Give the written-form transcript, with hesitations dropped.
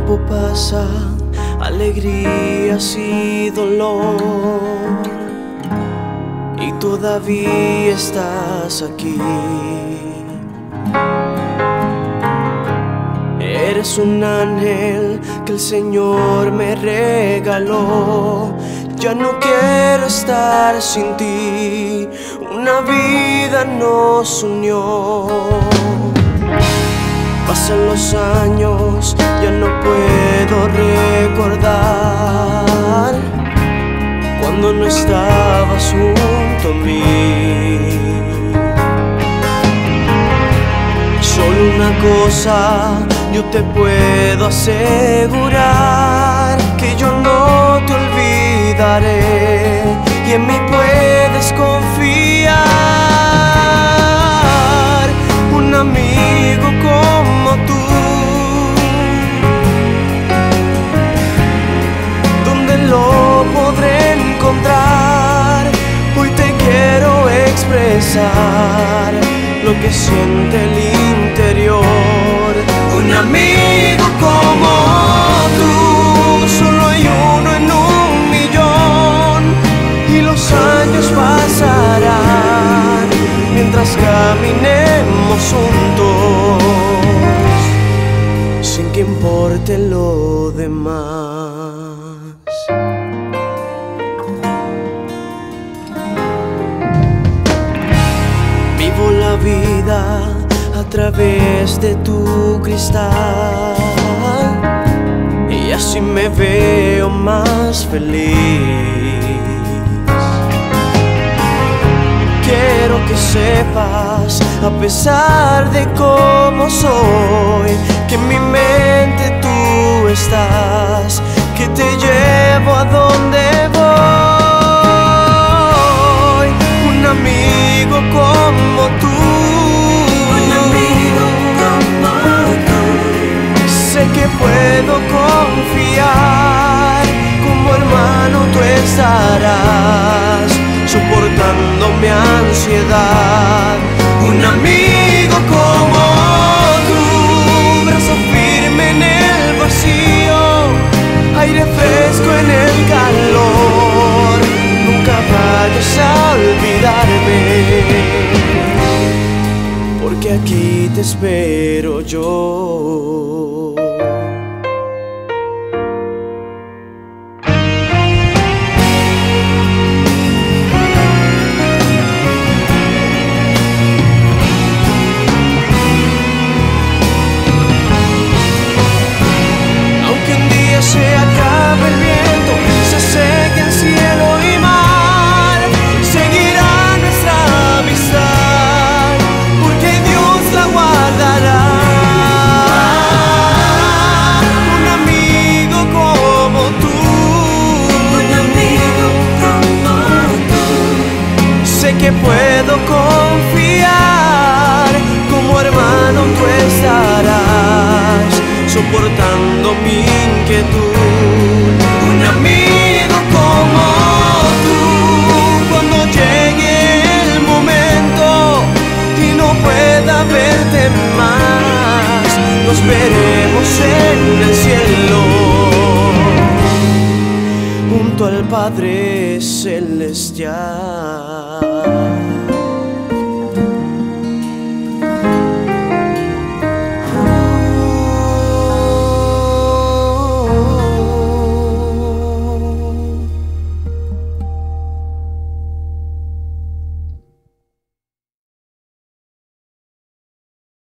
tiempo pasa, alegrías y dolor, y todavía estás aquí. Eres un ángel que el Señor me regaló. Ya no quiero estar sin ti, una vida nos unió. Pasan los años, ya no puedo recordar cuando no estabas junto a mí. Solo una cosa yo te puedo asegurar, que yo no te olvidaré y en mí puedes confiar. Un amigo como tú, ¿dónde lo podré encontrar? Hoy te quiero expresar lo que siente el interior. Un amigo como tú, solo hay uno en un millón, y los años pasarán mientras caminemos juntos, sin que importe lo demás. Vivo la vida a través de tu cristal, y así me veo más feliz. Quiero que sepas, a pesar de cómo soy, que en mi mente tú estás, que te llevo a donde voy. Un amigo como tú, que puedo confiar, como hermano tú estarás, soportando mi ansiedad. Un amigo como tú, brazo firme en el vacío, aire fresco en el calor. Nunca vayas a olvidarme, porque aquí te espero yo. Se acabe el viento, se seque el cielo y mar, seguirá nuestra amistad, porque Dios la guardará. Un amigo como tú, un amigo como tú, sé que puedo confiar, como hermano tú estarás, soportando mi inquietud. Un amigo como tú, cuando llegue el momento y no pueda verte más, nos veremos en el cielo, junto al Padre Celestial.